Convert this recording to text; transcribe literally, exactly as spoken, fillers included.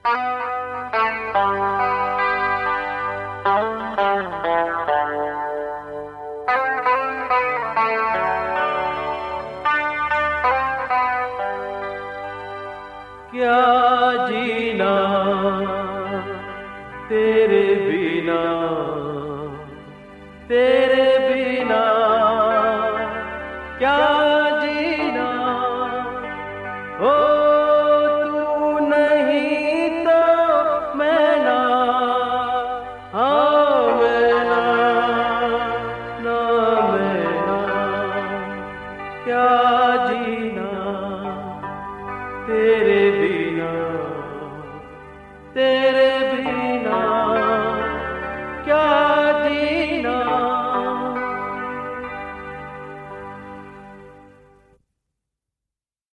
क्या जीना तेरे बिना, तेरे बिना क्या जीना। हो तू नहीं तो मैं ना, हाँ मैं ना, ना मैं ना, क्या जीना तेरे